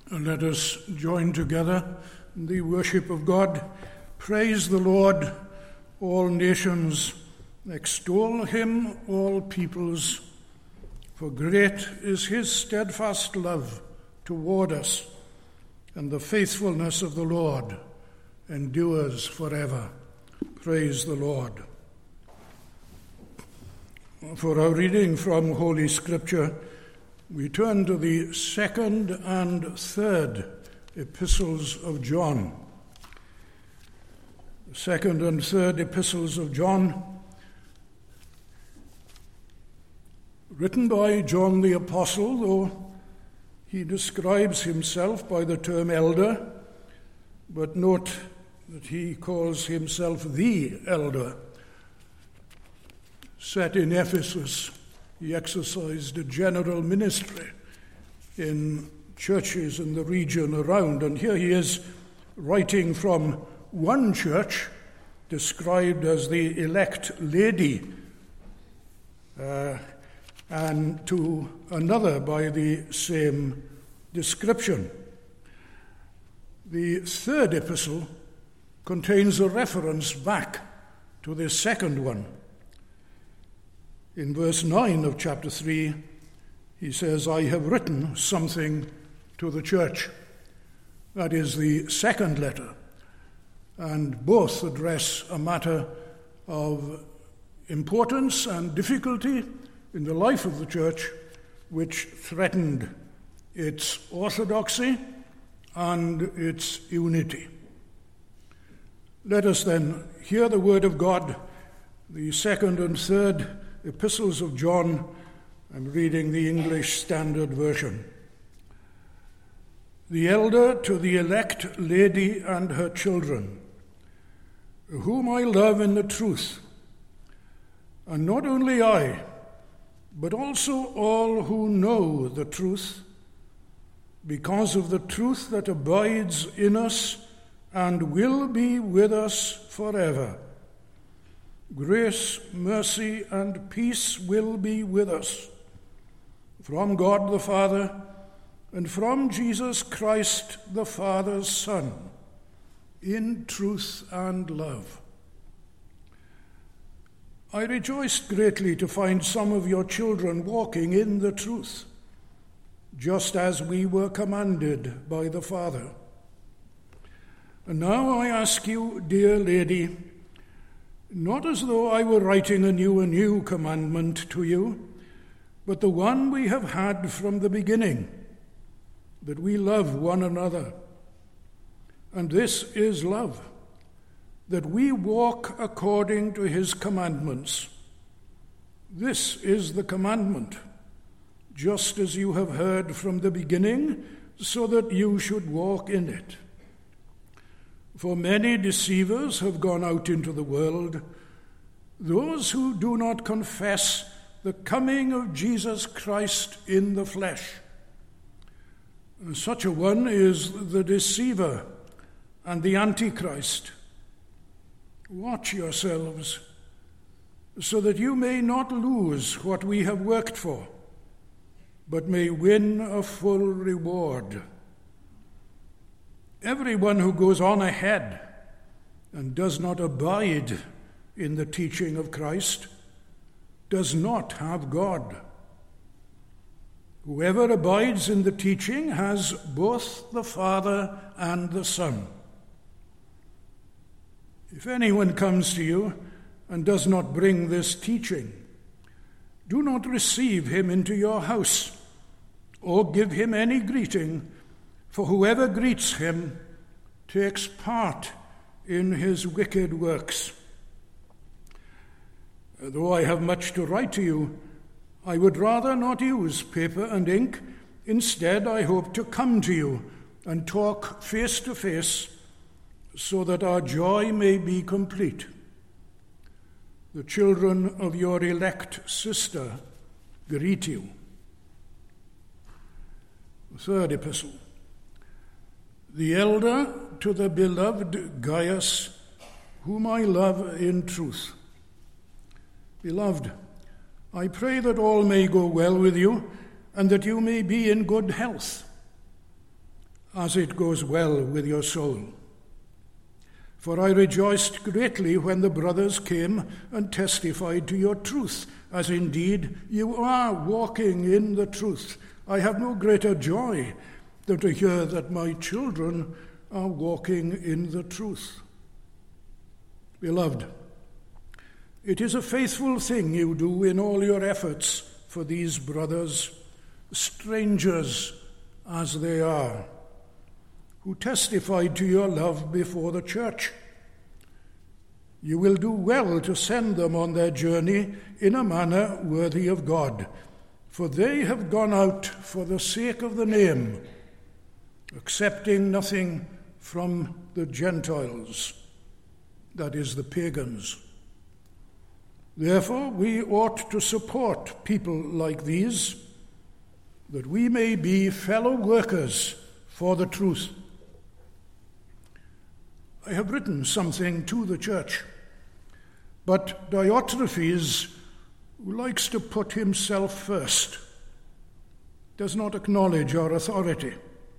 Let us join together in the worship of God. Praise the Lord, all nations. Extol him, all peoples. For great is his steadfast love toward us, and the faithfulness of the Lord endures forever. Praise the Lord. For our reading from Holy Scripture, we turn to the second and third epistles of John. The second and third epistles of John, written by John the Apostle, though he describes himself by the term elder, but note that he calls himself the elder. Set in Ephesus, he exercised a general ministry in churches in the region around, and here he is writing from one church described as the elect lady, and to another by the same description. The third epistle contains a reference back to the second one. In verse 9 of chapter 3, he says, I have written something to the church. That is the second letter. And both address a matter of importance and difficulty in the life of the church, which threatened its orthodoxy and its unity. Let us then hear the word of God, the second and third epistles of John. I'm reading the English Standard Version. The elder to the elect lady and her children, whom I love in the truth, and not only I, but also all who know the truth, because of the truth that abides in us and will be with us forever. Grace, mercy, and peace will be with us from God the Father and from Jesus Christ, the Father's Son, in truth and love. I rejoiced greatly to find some of your children walking in the truth, just as we were commanded by the Father. And now I ask you, dear lady, not as though I were writing a new commandment to you, but the one we have had from the beginning, that we love one another. And this is love, that we walk according to his commandments. This is the commandment, just as you have heard from the beginning, so that you should walk in it. For many deceivers have gone out into the world, those who do not confess the coming of Jesus Christ in the flesh. And such a one is the deceiver and the Antichrist. Watch yourselves, so that you may not lose what we have worked for, but may win a full reward. Everyone who goes on ahead and does not abide in the teaching of Christ does not have God. Whoever abides in the teaching has both the Father and the Son. If anyone comes to you and does not bring this teaching, do not receive him into your house or give him any greeting, for whoever greets him takes part in his wicked works. Though I have much to write to you, I would rather not use paper and ink. Instead, I hope to come to you and talk face to face, so that our joy may be complete. The children of your elect sister greet you. The third epistle. The elder to the beloved Gaius, whom I love in truth. Beloved, I pray that all may go well with you, and that you may be in good health, as it goes well with your soul. For I rejoiced greatly when the brothers came and testified to your truth, as indeed you are walking in the truth. I have no greater joy than to hear that my children are walking in the truth. Beloved, it is a faithful thing you do in all your efforts for these brothers, strangers as they are, who testified to your love before the church. You will do well to send them on their journey in a manner worthy of God, for they have gone out for the sake of the name, accepting nothing from the Gentiles, that is, the pagans. Therefore, we ought to support people like these, that we may be fellow workers for the truth. I have written something to the church, but Diotrephes, who likes to put himself first, does not acknowledge our authority.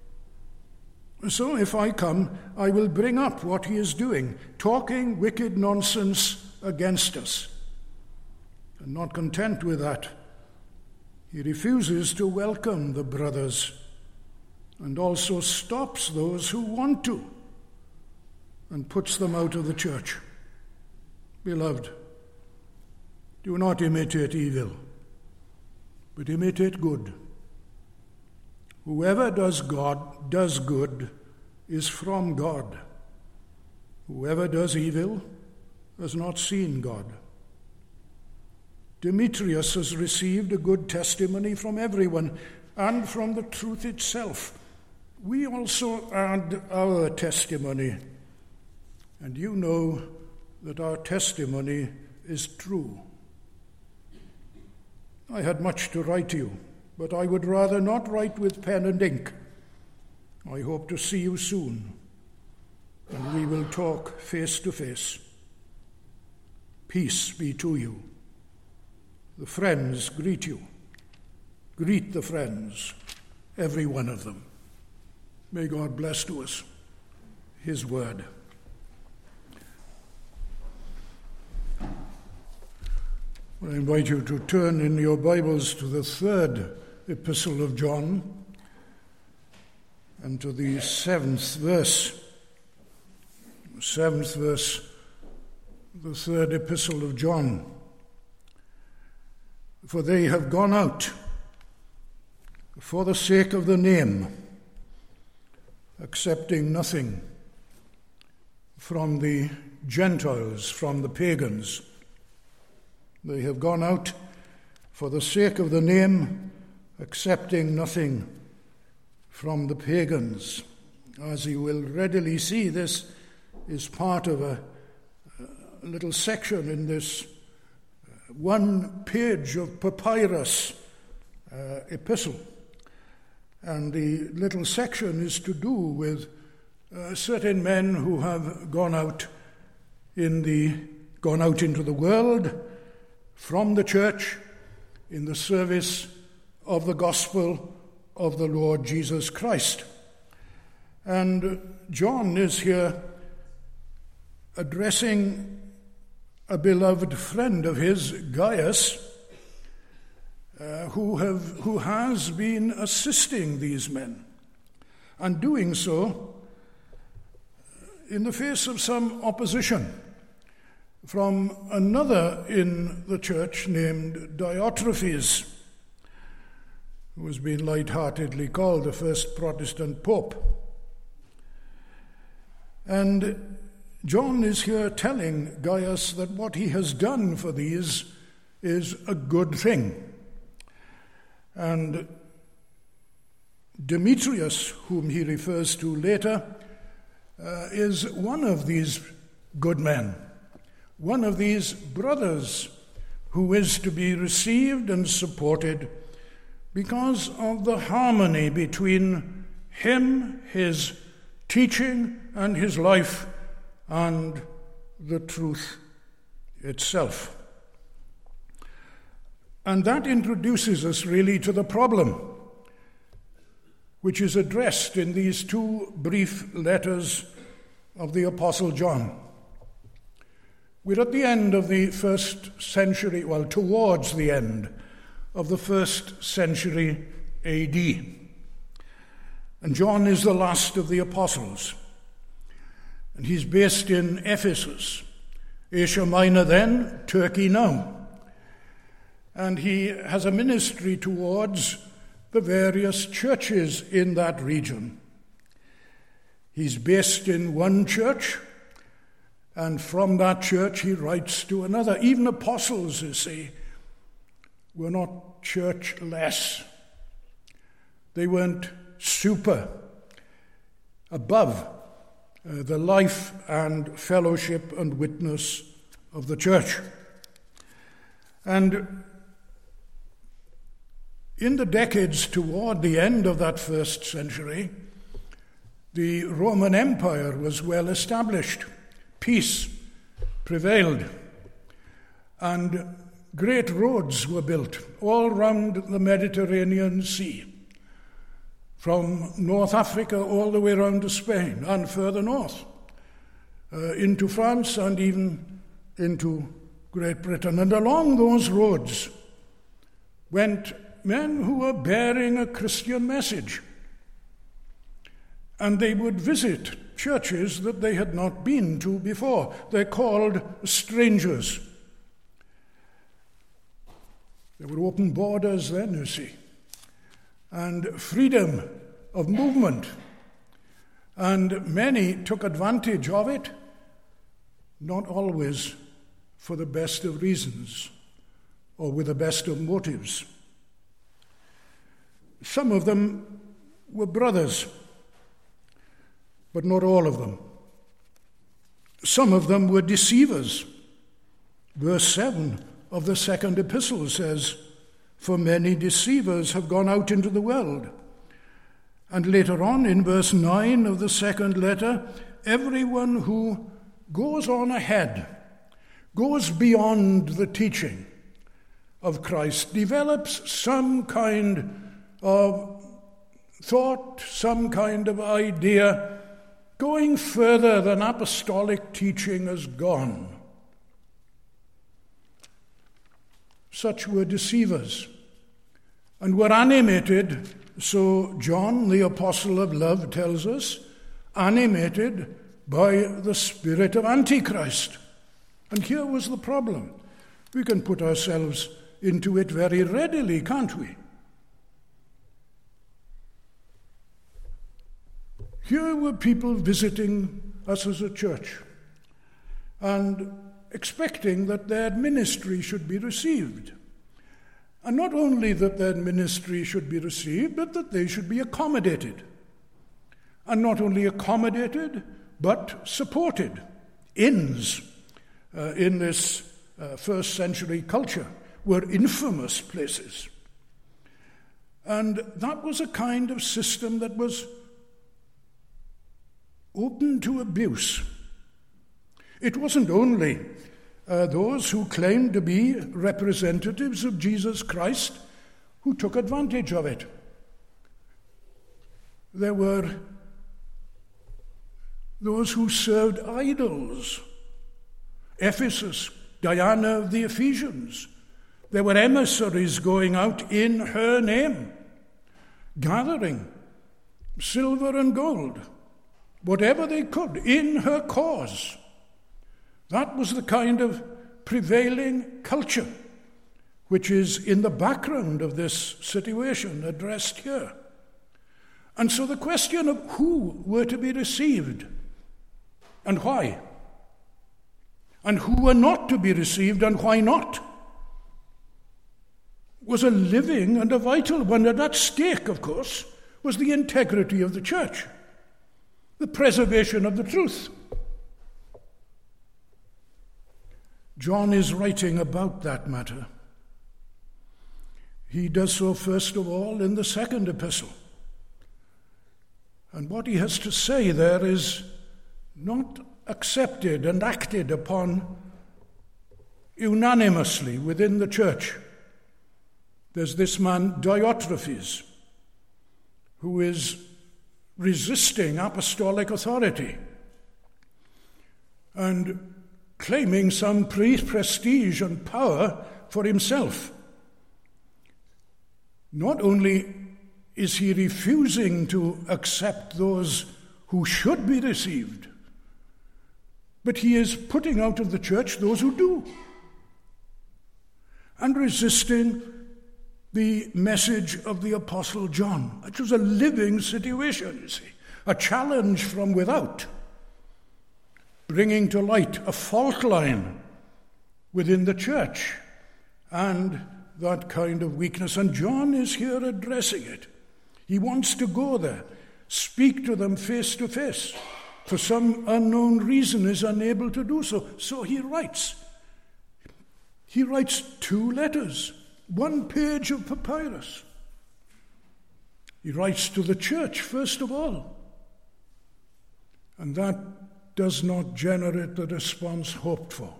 So if I come, I will bring up what he is doing, talking wicked nonsense against us. And not content with that, he refuses to welcome the brothers and also stops those who want to and puts them out of the church. Beloved, do not imitate evil, but imitate good. Whoever does good is from God. Whoever does evil has not seen God. Demetrius has received a good testimony from everyone and from the truth itself. We also add our testimony, and you know that our testimony is true. I had much to write you, but I would rather not write with pen and ink. I hope to see you soon, and we will talk face to face. Peace be to you. The friends greet you. Greet the friends, every one of them. May God bless to us his word. I invite you to turn in your Bibles to the third epistle of John and to the seventh verse. Seventh verse, the third epistle of John. For they have gone out for the sake of the name, accepting nothing from the Gentiles, from the pagans. They have gone out for the sake of the name, accepting nothing from the pagans. As you will readily see, this is part of a little section in this one page of papyrus epistle. And the little section is to do with certain men who have gone out into the world from the church in the service of the gospel of the Lord Jesus Christ. And John is here addressing a beloved friend of his, Gaius, who has been assisting these men, and doing so in the face of some opposition from another in the church named Diotrephes, who has been lightheartedly called the first Protestant pope. And John is here telling Gaius that what he has done for these is a good thing. And Demetrius, whom he refers to later, is one of these good men, one of these brothers who is to be received and supported because of the harmony between him, his teaching, and his life, and the truth itself. And that introduces us really to the problem. which is addressed in these two brief letters of the Apostle John. We're at the end of the first century, towards the end of the first century AD. And John is the last of the apostles. And he's based in Ephesus, Asia Minor then, Turkey now. And he has a ministry towards the various churches in that region. He's based in one church, and from that church he writes to another. Even apostles, you see, were not church-less. They weren't above the life and fellowship and witness of the church. And in the decades toward the end of that first century, the Roman Empire was well established. Peace prevailed, and great roads were built all round the Mediterranean Sea, from North Africa all the way around to Spain and further north, into France and even into Great Britain. And along those roads went men who were bearing a Christian message. And they would visit churches that they had not been to before. They're called strangers. There were open borders then, you see, and freedom of movement. And many took advantage of it, not always for the best of reasons or with the best of motives. Some of them were brothers, but not all of them. Some of them were deceivers. Verse 7 of the second epistle says, "For many deceivers have gone out into the world." And later on in verse 9 of the second letter, everyone who goes on ahead, goes beyond the teaching of Christ, develops some kind of thought, some kind of idea, going further than apostolic teaching has gone. Such were deceivers and were animated, so John, the apostle of love, tells us, animated by the spirit of Antichrist. And here was the problem. We can put ourselves into it very readily, can't we? Here were people visiting us as a church and expecting that their ministry should be received. And not only that their ministry should be received, but that they should be accommodated. And not only accommodated, but supported. Inns in this first century culture were infamous places. And that was a kind of system that was open to abuse. It wasn't only those who claimed to be representatives of Jesus Christ who took advantage of it. There were those who served idols. Ephesus, Diana of the Ephesians. There were emissaries going out in her name, gathering silver and gold, whatever they could, in her cause. That was the kind of prevailing culture which is in the background of this situation addressed here. And so the question of who were to be received and why, and who were not to be received and why not, was a living and a vital one. And at stake, of course, was the integrity of the church, the preservation of the truth. John is writing about that matter. He does so, first of all, in the second epistle. And what he has to say there is not accepted and acted upon unanimously within the church. There's this man Diotrephes, who is resisting apostolic authority and claiming some prestige and power for himself. Not only is he refusing to accept those who should be received, but he is putting out of the church those who do, and resisting the message of the Apostle John. It was a living situation, you see, a challenge from without, bringing to light a fault line within the church and that kind of weakness. And John is here addressing it. He wants to go there, speak to them face to face. For some unknown reason is unable to do so. So he writes. He writes 2 letters, 1 page of papyrus. He writes to the church, first of all. And that does not generate the response hoped for.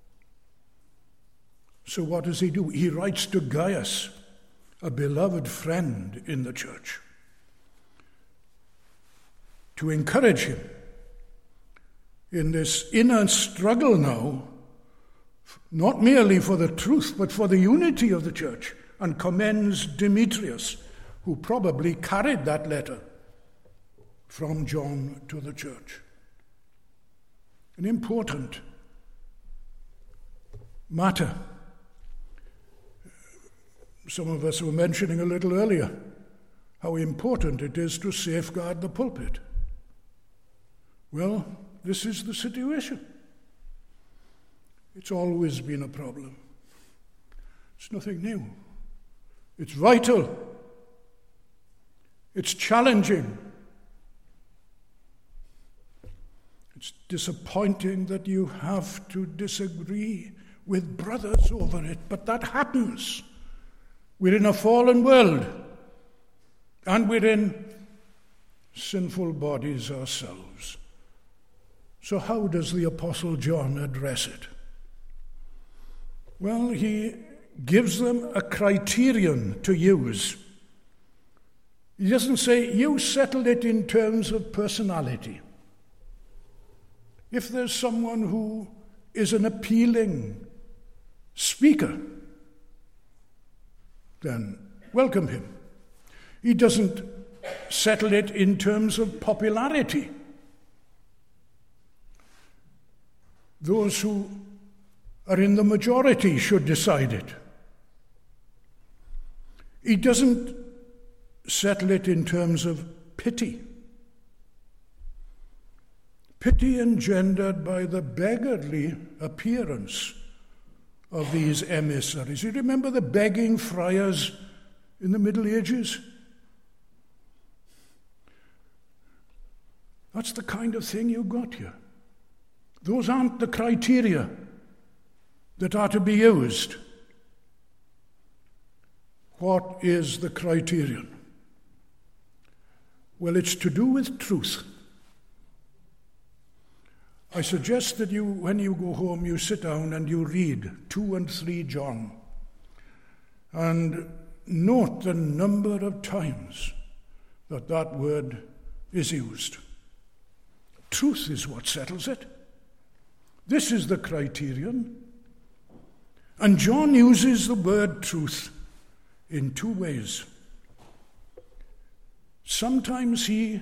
So what does he do? He writes to Gaius, a beloved friend in the church, to encourage him in this inner struggle now, not merely for the truth, but for the unity of the church, and commends Demetrius, who probably carried that letter from John to the church. An important matter. Some of us were mentioning a little earlier how important it is to safeguard the pulpit. Well, this is the situation. It's always been a problem. It's nothing new. It's vital. It's challenging. It's disappointing that you have to disagree with brothers over it, but that happens. We're in a fallen world, and we're in sinful bodies ourselves. So how does the Apostle John address it? Well, he gives them a criterion to use. He doesn't say, you settle it in terms of personality. If there's someone who is an appealing speaker, then welcome him. He doesn't settle it in terms of popularity. Those who are in the majority should decide it. He doesn't settle it in terms of pity. Pity engendered by the beggarly appearance of these emissaries. You remember the begging friars in the Middle Ages? That's the kind of thing you got here. Those aren't the criteria that are to be used. What is the criterion? Well, it's to do with truth. I suggest that you, when you go home, you sit down and you read 2 and 3 John and note the number of times that word is used. Truth is what settles it. This is the criterion. And John uses the word truth in 2 ways. Sometimes he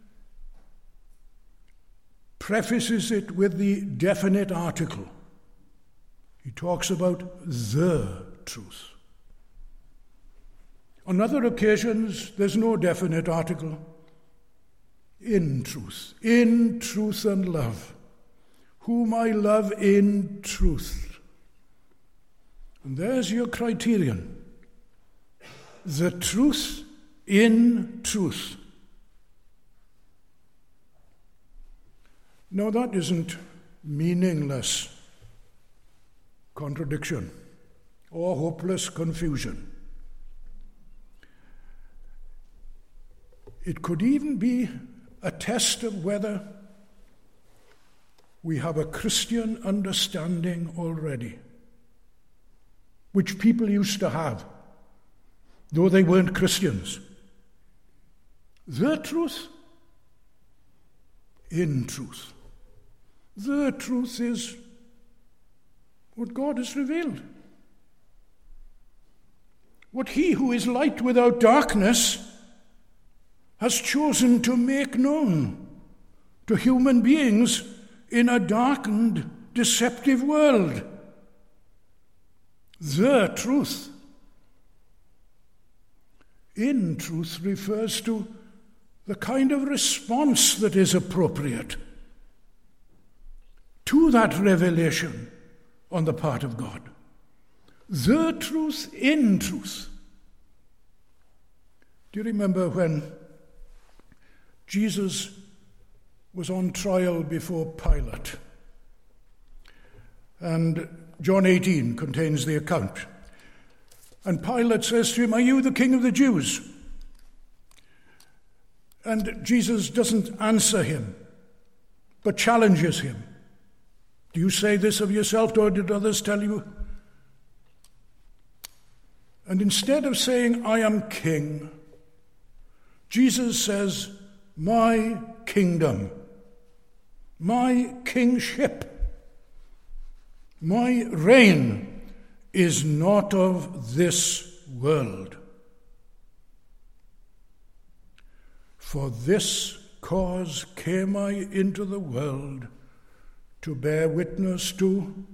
prefaces it with the definite article. He talks about the truth. On other occasions, there's no definite article. In truth and love, whom I love in truth. And there's your criterion. The truth in truth. Now that isn't meaningless contradiction or hopeless confusion. It could even be a test of whether we have a Christian understanding already, which people used to have, though they weren't Christians. the truth, in truth. The truth is what God has revealed. What he who is light without darkness has chosen to make known to human beings in a darkened, deceptive world. The truth. In truth refers to the kind of response that is appropriate to that revelation on the part of God. The truth in truth. Do you remember when Jesus was on trial before Pilate? And John 18 contains the account. And Pilate says to him, "Are you the king of the Jews?" And Jesus doesn't answer him, but challenges him. "Do you say this of yourself, or did others tell you?" And instead of saying, "I am king," Jesus says, "My kingdom, my kingship, my reign is not of this world. For this cause came I into the world, to bear witness to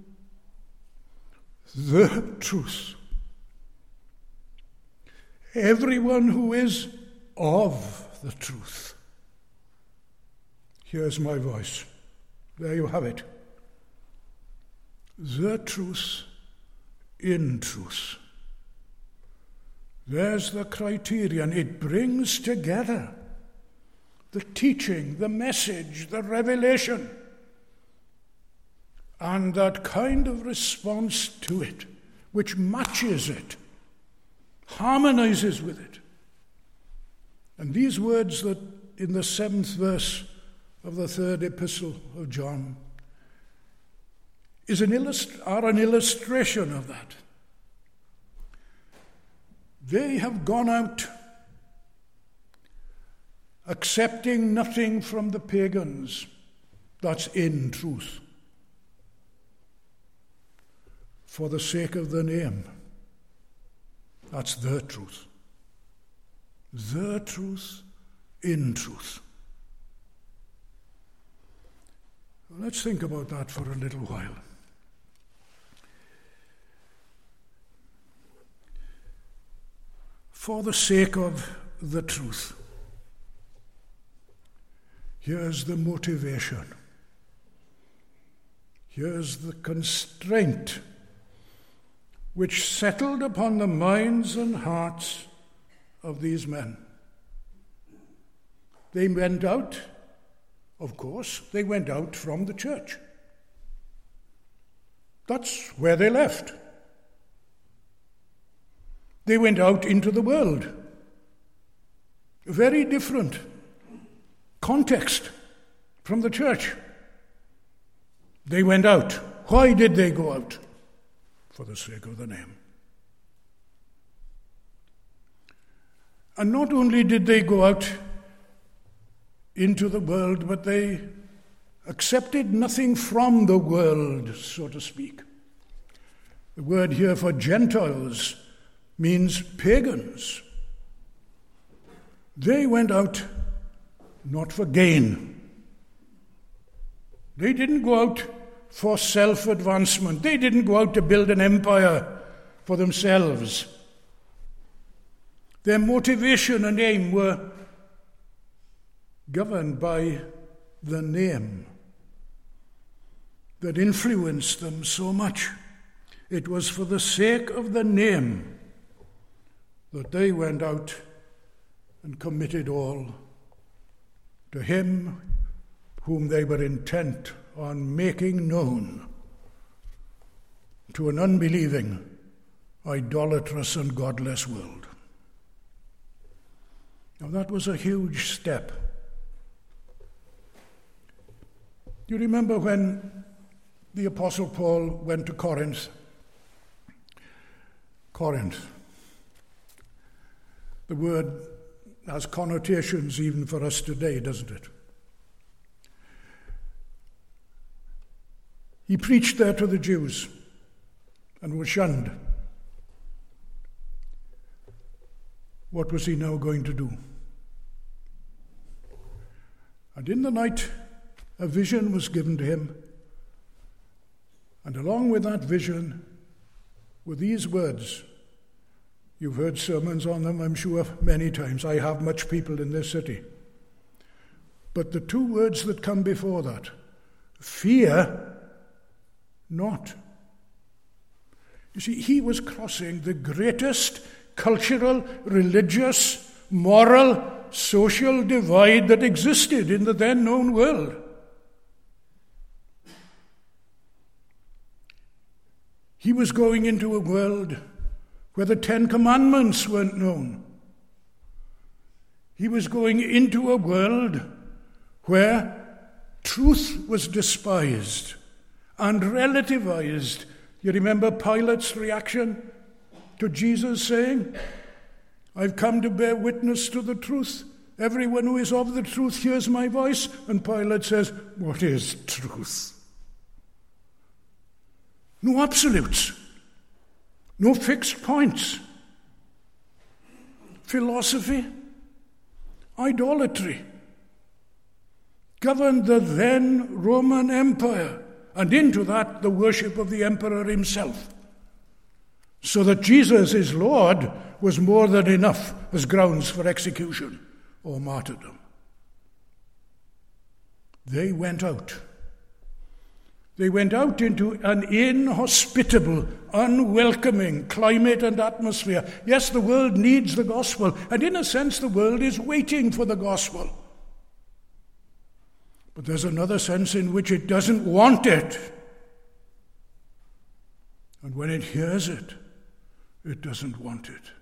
the truth. Everyone who is of the truth hears my voice." There you have it. The truth in truth. There's the criterion. It brings together the teaching, the message, the revelation, and that kind of response to it, which matches it, harmonizes with it. And these words that in the 7th verse of the 3rd epistle of John are an illustration of that. They have gone out accepting nothing from the pagans that's in truth, for the sake of the name. That's the truth. The truth in truth. Let's think about that for a little while. For the sake of the truth. Here's the motivation. Here's the constraint which settled upon the minds and hearts of these men. They went out, of course, they went out from the church. That's where they left. They went out into the world. A very different context from the church. They went out. Why did they go out? For the sake of the name. And not only did they go out into the world, but they accepted nothing from the world, so to speak. The word here for Gentiles means pagans. They went out not for gain. They didn't go out for self-advancement. They didn't go out to build an empire for themselves. Their motivation and aim were governed by the name that influenced them so much. It was for the sake of the name that they went out and committed all to him whom they were intent on making known to an unbelieving, idolatrous, and godless world. Now that was a huge step. Do you remember when the Apostle Paul went to Corinth? Corinth. The word has connotations even for us today, doesn't it? He preached there to the Jews and was shunned. What was he now going to do? And in the night, a vision was given to him. And along with that vision were these words. You've heard sermons on them, I'm sure, many times. I have much people in this city. But the two words that come before that, fear not. You see, he was crossing the greatest cultural, religious, moral, social divide that existed in the then known world. He was going into a world where the Ten Commandments weren't known. He was going into a world where truth was despised and relativized. You remember Pilate's reaction to Jesus saying, I've come to bear witness to the truth. Everyone who is of the truth hears my voice. And Pilate says, what is truth? No absolutes. No fixed points. Philosophy, idolatry, governed the then Roman Empire, and into that the worship of the emperor himself. So that Jesus is Lord was more than enough as grounds for execution or martyrdom. They went out. They went out into an inhospitable, unwelcoming climate and atmosphere. Yes, the world needs the gospel, and in a sense the world is waiting for the gospel. But there's another sense in which it doesn't want it. And when it hears it, it doesn't want it.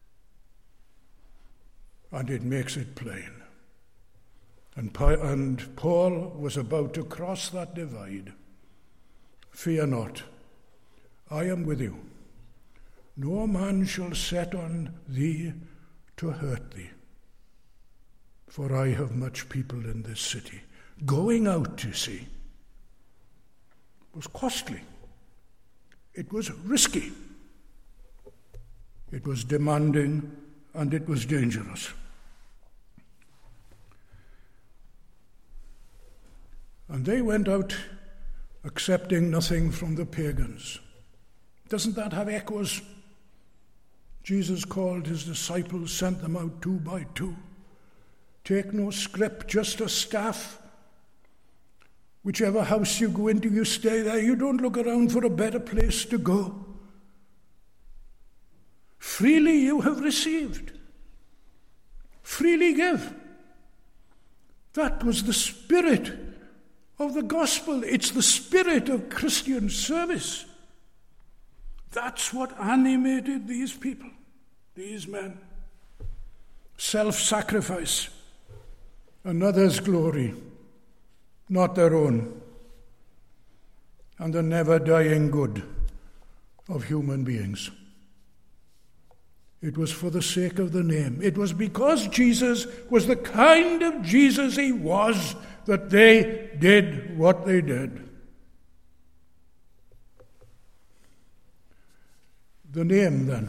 And it makes it plain. And Paul was about to cross that divide. Fear not, I am with you. No man shall set on thee to hurt thee. For I have much people in this city. Going out, you see, was costly. It was risky. It was demanding, and it was dangerous. And they went out accepting nothing from the pagans. Doesn't that have echoes? Jesus called his disciples, sent them out 2 by 2. Take no scrip, just a staff. Whichever house you go into, you stay there. You don't look around for a better place to go. Freely you have received. Freely give. That was the spirit of the gospel. It's the spirit of Christian service. That's what animated these people, these men. Self-sacrifice, another's glory, not their own, and the never-dying good of human beings. It was for the sake of the name. It was because Jesus was the kind of Jesus he was that they did what they did. The name, then.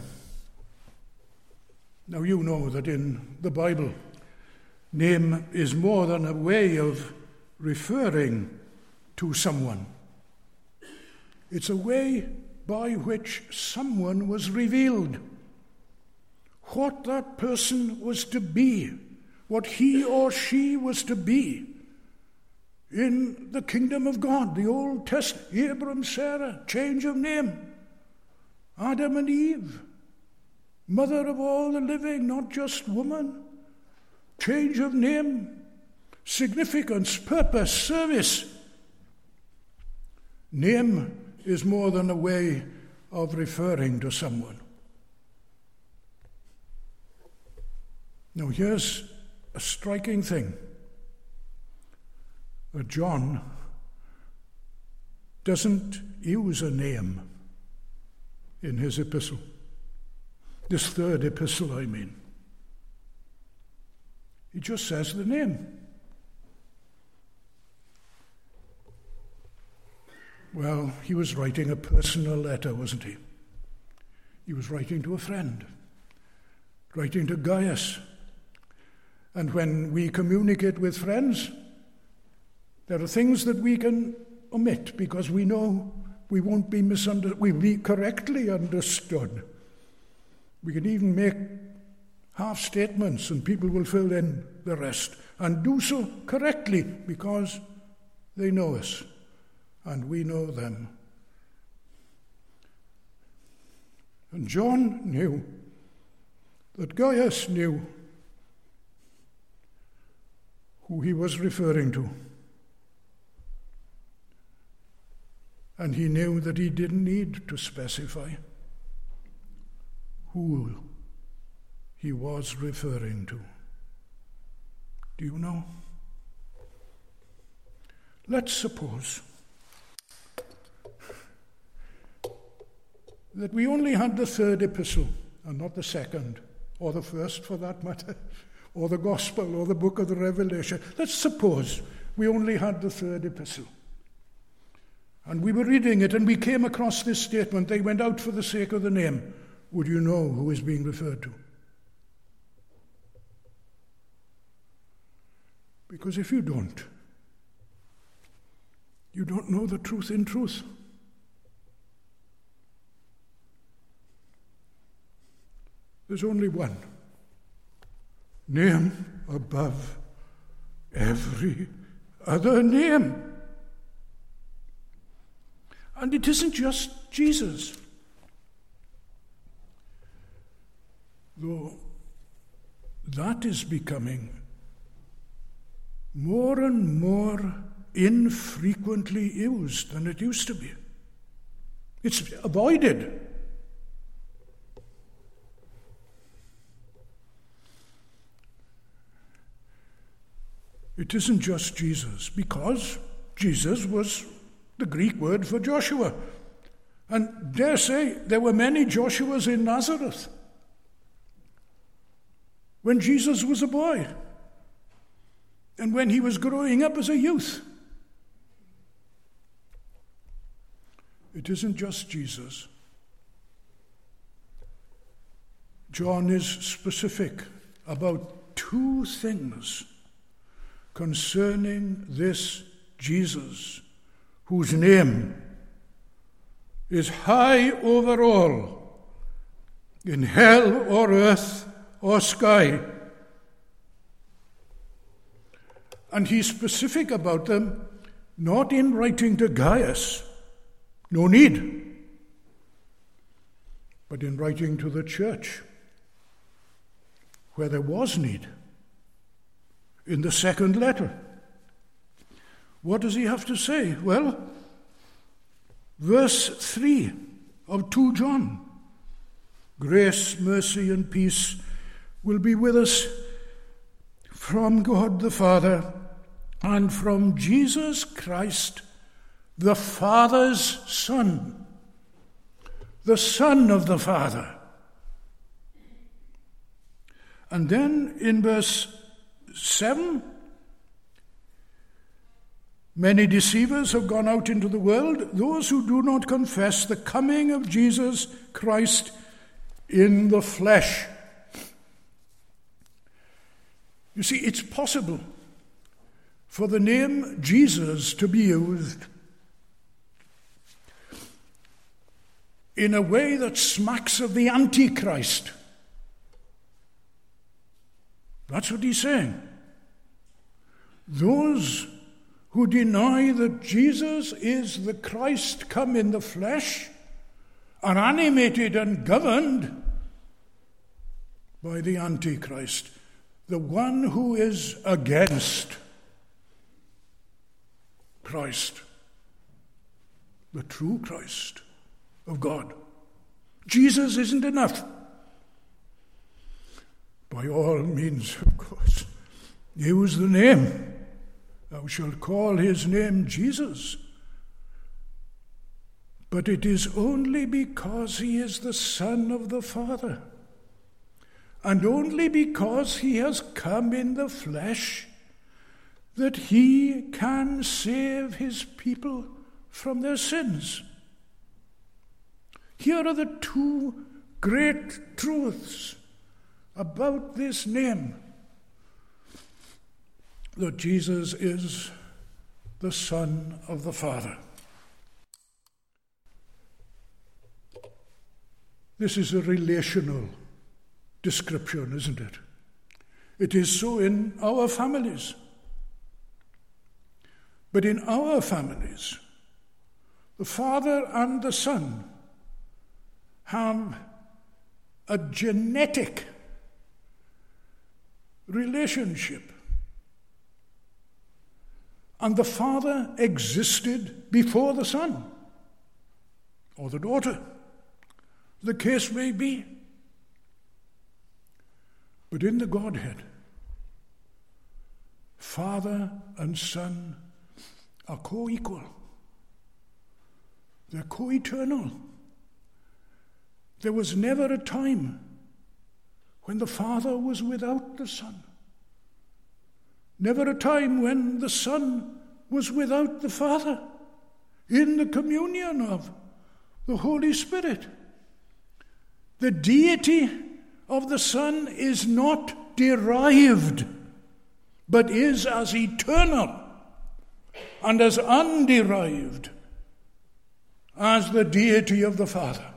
Now you know that in the Bible, name is more than a way of referring to someone. It's a way by which someone was revealed. What that person was to be, what he or she was to be in the kingdom of God. The Old Testament, Abram, Sarah, change of name. Adam and Eve, mother of all the living, not just woman. Change of name, significance, purpose, service. Name is more than a way of referring to someone. Now here's a striking thing. John doesn't use a name in his epistle. This third epistle, I mean. He just says the name. Well, he was writing a personal letter, wasn't he? He was writing to a friend, writing to Gaius. And when we communicate with friends, there are things that we can omit because we know we won't be misunderstood, we'll be correctly understood. We can even make half statements and people will fill in the rest and do so correctly because they know us and we know them. And John knew that Gaius knew who he was referring to. And he knew that he didn't need to specify who he was referring to. Do you know? Let's suppose that we only had the third epistle, and not the second, or the first for that matter, or the gospel, or the book of the Revelation. Let's suppose we only had the third epistle. And we were reading it, and we came across this statement, they went out for the sake of the name. Would you know who is being referred to? Because if you don't know the truth in truth. There's only one name above every other name. And it isn't just Jesus. Though that is becoming more and more infrequently used than it used to be. It's avoided. It isn't just Jesus, because Jesus was the Greek word for Joshua. And dare say, there were many Joshuas in Nazareth when Jesus was a boy and when he was growing up as a youth. It isn't just Jesus. John is specific about two things concerning this Jesus, whose name is high over all, in hell or earth or sky. And he's specific about them, not in writing to Gaius, no need, but in writing to the church, where there was need, in the second letter. What does he have to say? Well, verse 3 of 2 John. Grace, mercy, and peace will be with us from God the Father and from Jesus Christ, the Father's Son, the Son of the Father. And then in verse 7, many deceivers have gone out into the world, those who do not confess the coming of Jesus Christ in the flesh. You see, it's possible for the name Jesus to be used in a way that smacks of the Antichrist. That's what he's saying. Those who deny that Jesus is the Christ come in the flesh are animated and governed by the Antichrist, the one who is against Christ, the true Christ of God. Jesus isn't enough. By all means, of course, use the name. Thou shalt call his name Jesus. But it is only because he is the Son of the Father and only because he has come in the flesh that he can save his people from their sins. Here are the two great truths about this name: that Jesus is the Son of the Father. This is a relational description, isn't it? It is so in our families. But in our families, the Father and the Son have a genetic relationship. And the Father existed before the Son, or the daughter, the case may be. But in the Godhead, Father and Son are co-equal. They're co-eternal. There was never a time when the Father was without the Son. Never a time when the Son was without the Father in the communion of the Holy Spirit. The deity of the Son is not derived, but is as eternal and as underived as the deity of the Father.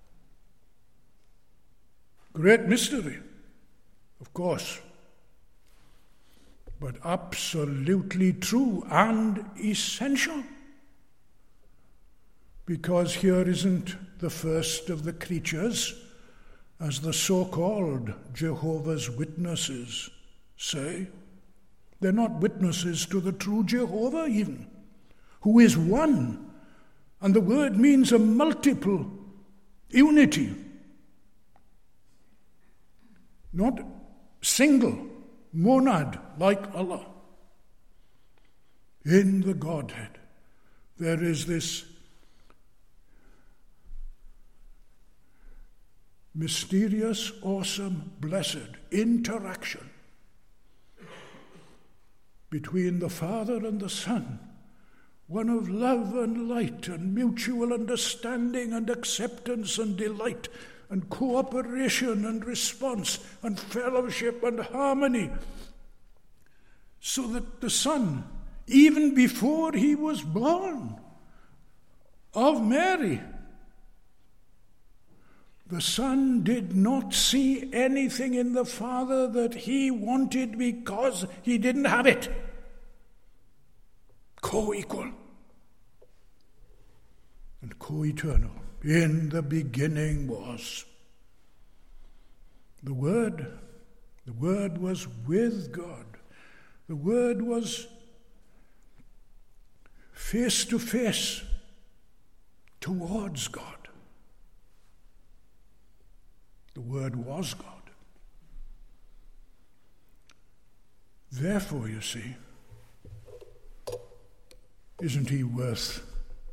Great mystery, of course, but absolutely true and essential, because here isn't the first of the creatures, as the so-called Jehovah's Witnesses say. They're not witnesses to the true Jehovah even, who is one, and the word means a multiple unity, not single, monad like Allah. In the Godhead, there is this mysterious, awesome, blessed interaction between the Father and the Son, one of love and light and mutual understanding and acceptance and delight and cooperation and response and fellowship and harmony, so that the Son, even before he was born of Mary, the Son did not see anything in the Father that he wanted because he didn't have it. Co-equal and co-eternal. In the beginning was the Word. The Word was with God. The Word was face to face towards God. The Word was God. Therefore, you see, isn't he worth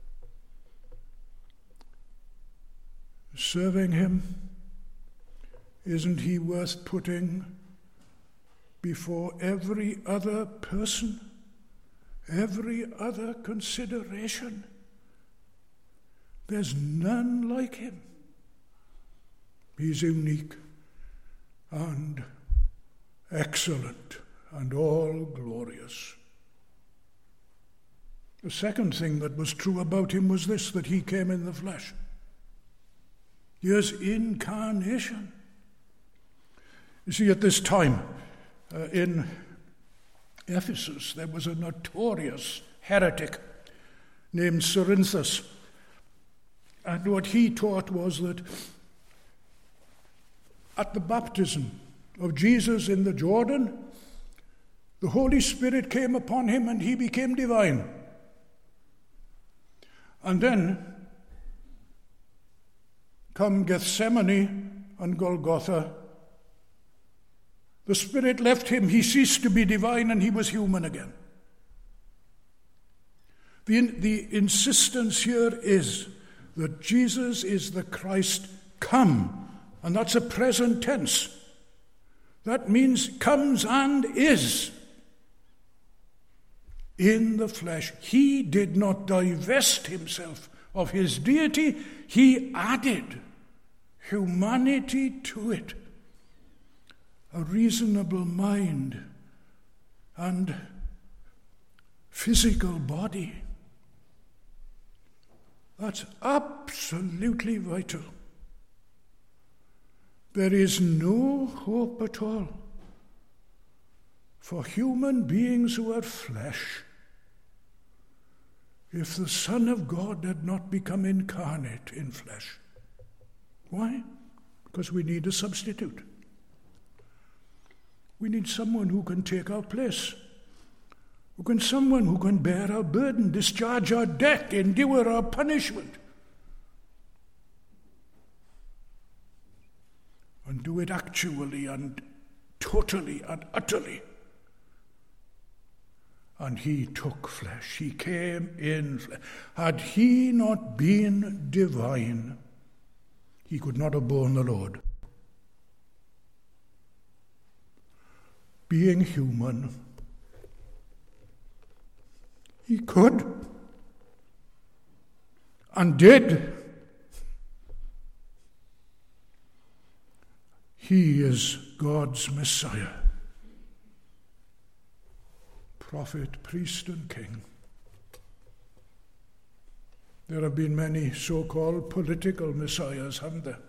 serving him? Isn't he worth putting before every other person, every other consideration? There's none like him. He's unique and excellent and all glorious. The second thing that was true about him was this, that he came in the flesh. His incarnation. You see, at this time in Ephesus, there was a notorious heretic named Cerinthus. And what he taught was that at the baptism of Jesus in the Jordan, the Holy Spirit came upon him and he became divine. And then, come Gethsemane and Golgotha, the Spirit left him, he ceased to be divine, and he was human again. The insistence here is that Jesus is the Christ come, and that's a present tense. That means comes and is in the flesh. He did not divest himself of his deity. He added humanity to it. A reasonable mind and physical body. That's absolutely vital. There is no hope at all for human beings who are flesh if the Son of God had not become incarnate in flesh. Why? Because we need a substitute. We need someone who can take our place. Someone who can bear our burden, discharge our debt, endure our punishment. And do it actually and totally and utterly. And he took flesh. He came in flesh. Had he not been divine, he could not have borne the load. Being human, he could and did. He is God's Messiah, prophet, priest, and king. There have been many so-called political messiahs, haven't there?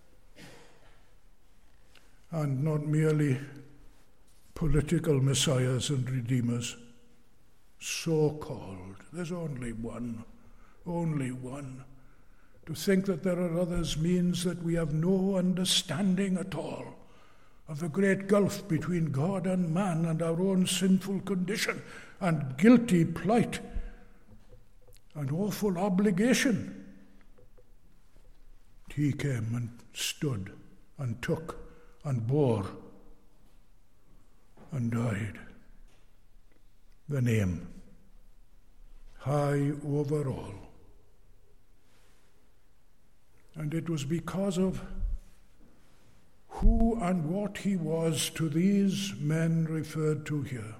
And not merely political messiahs and redeemers. So-called. There's only one. Only one. To think that there are others means that we have no understanding at all of the great gulf between God and man and our own sinful condition and guilty plight and awful obligation. He came and stood and took and bore and died. The name, high over all. And it was because of who and what he was to these men referred to here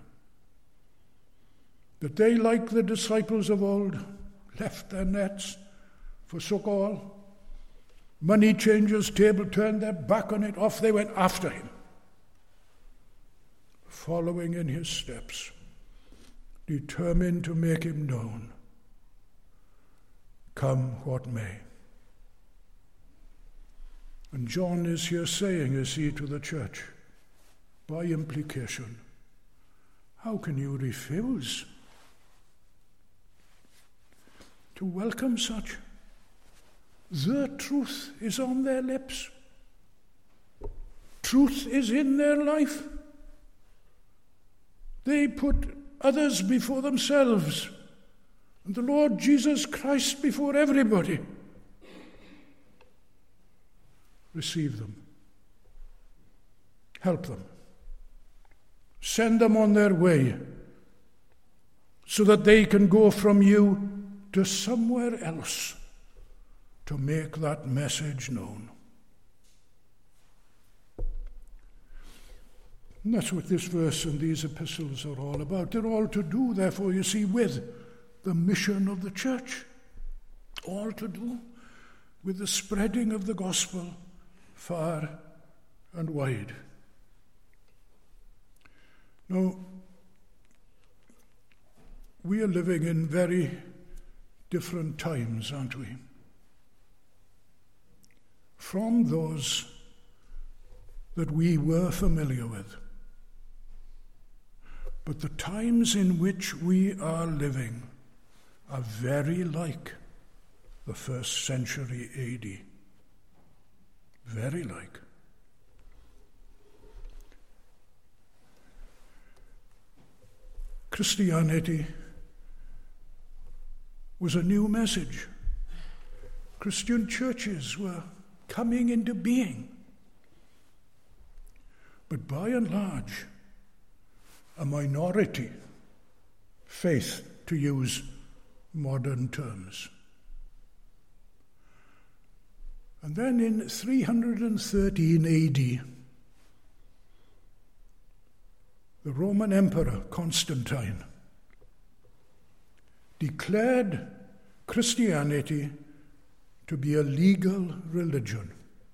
that they, like the disciples of old, left their nets, forsook all, money changers' table, turned their back on it, off they went after him, following in his steps, determined to make him known, come what may. And John is here saying, you see, to the church, by implication, how can you refuse to welcome such? The truth is on their lips. Truth is in their life. They put others before themselves, and the Lord Jesus Christ before everybody. Receive them. Help them. Send them on their way so that they can go from you to somewhere else to make that message known. And that's what this verse and these epistles are all about. They're all to do, therefore, you see, with the mission of the church. All to do with the spreading of the gospel far and wide. Now, we are living in very different times, aren't we? From those that we were familiar with. But the times in which we are living are very like the 1st century AD. Very like. Christianity was a new message. Christian churches were coming into being. But by and large, a minority faith, to use modern terms. And then in 313 AD, the Roman Emperor Constantine declared Christianity to be a legal religion.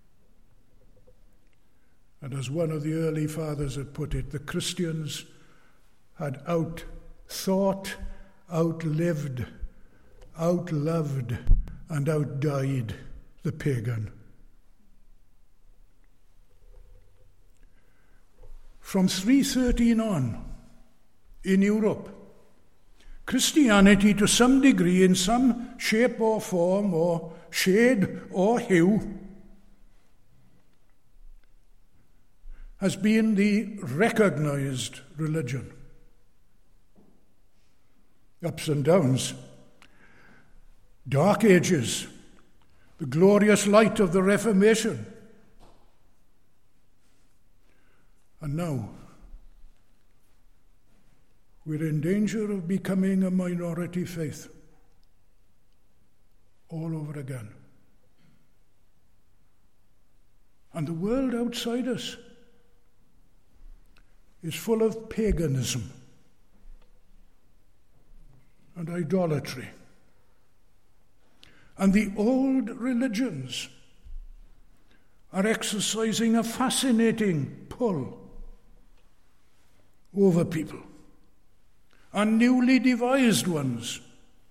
And as one of the early fathers had put it, the Christians had outthought, outlived, outloved, and outdied the pagan. From 313 on, in Europe, Christianity, to some degree, in some shape or form or shade or hue, has been the recognized religion. Ups and downs, dark ages, the glorious light of the Reformation. And now, we're in danger of becoming a minority faith all over again. And the world outside us is full of paganism and idolatry. And the old religions are exercising a fascinating pull over people, and newly devised ones.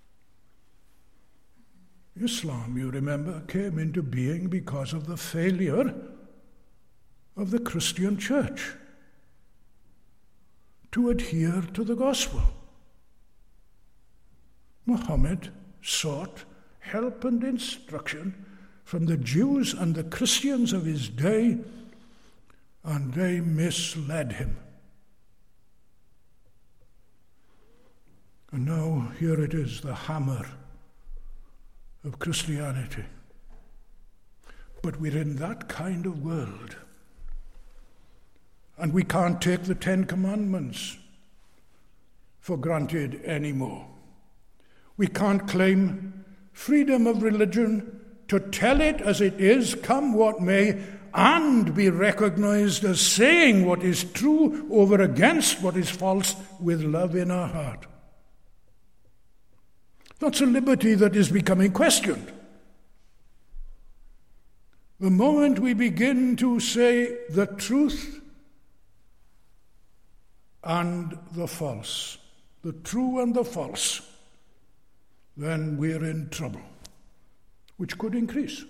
Islam, you remember, came into being because of the failure of the Christian church to adhere to the gospel. Muhammad sought help and instruction from the Jews and the Christians of his day, and they misled him. And now here it is, the hammer of Christianity. But we're in that kind of world. And we can't take the Ten Commandments for granted anymore. We can't claim freedom of religion to tell it as it is, come what may, and be recognized as saying what is true over against what is false with love in our heart. That's a liberty that is becoming questioned. The moment we begin to say the truth and the false, the true and the false, then we're in trouble, which could increase.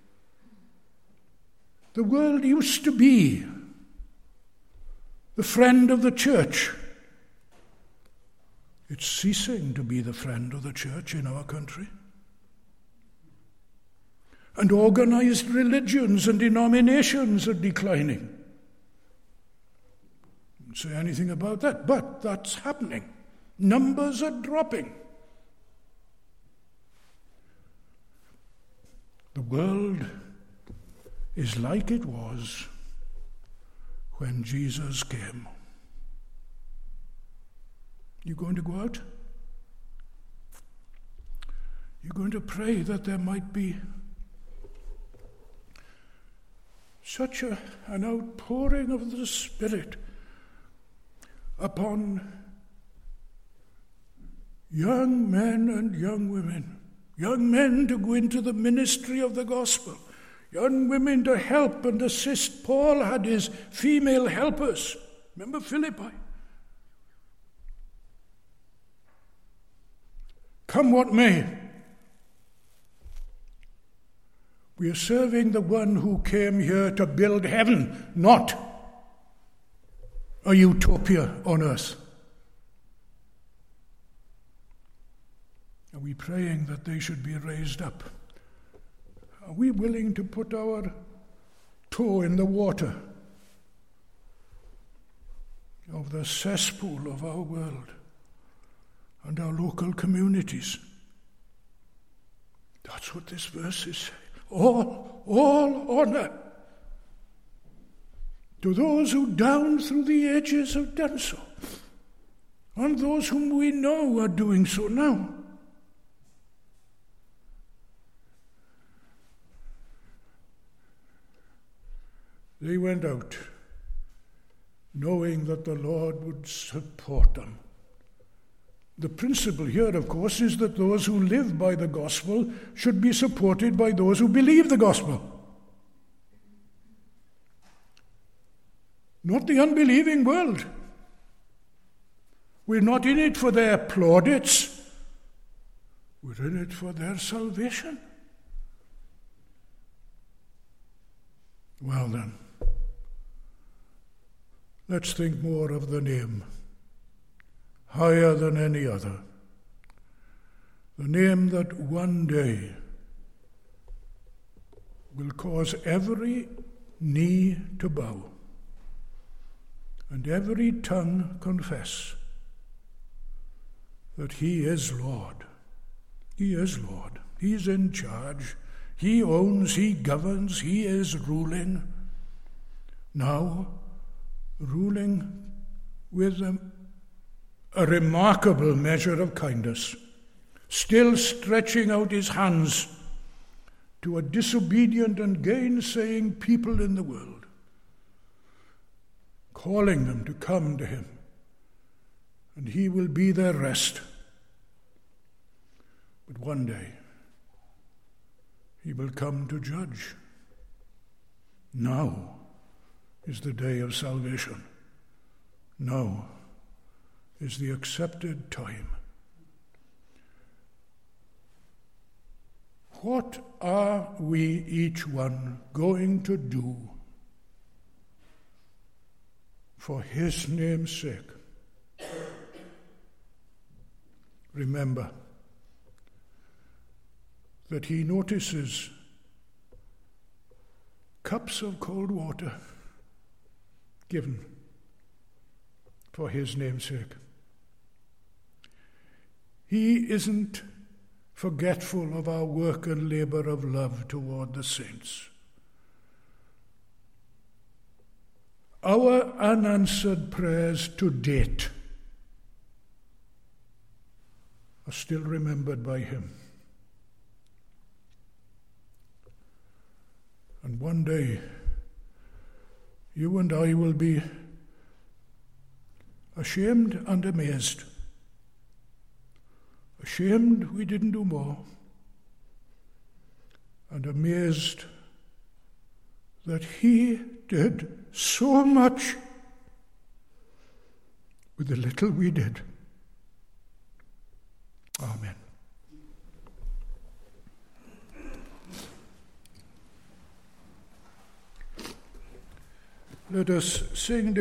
The world used to be the friend of the church. It's ceasing to be the friend of the church in our country. And organized religions and denominations are declining. I don't say anything about that, but that's happening. Numbers are dropping. The world is like it was when Jesus came. You going to go out? You're going to pray that there might be such an outpouring of the Spirit upon young men and young women. Young men to go into the ministry of the gospel. Young women to help and assist. Paul had his female helpers. Remember Philippi? Come what may, we are serving the one who came here to build heaven, not a utopia on earth. Are we praying that they should be raised up? Are we willing to put our toe in the water of the cesspool of our world and our local communities? That's what this verse is saying. All honor to those who down through the ages have done so, and those whom we know are doing so now. They went out knowing that the Lord would support them. The principle here, of course, is that those who live by the gospel should be supported by those who believe the gospel. Not the unbelieving world. We're not in it for their plaudits. We're in it for their salvation. Well then, let's think more of the name, higher than any other. The name that one day will cause every knee to bow and every tongue confess that He is Lord. He is Lord. He's in charge. He owns, He governs, He is ruling. Now, ruling with a remarkable measure of kindness, still stretching out His hands to a disobedient and gainsaying people in the world, calling them to come to Him, and He will be their rest. But one day, He will come to judge. Now is the day of salvation. Now is the accepted time. What are we, each one, going to do for His name's sake? Remember that He notices cups of cold water given for His name's sake. He isn't forgetful of our work and labor of love toward the saints. Our unanswered prayers to date are still remembered by Him. And one day, you and I will be ashamed and amazed. Ashamed we didn't do more, and amazed that He did so much with the little we did. Amen. Let us sing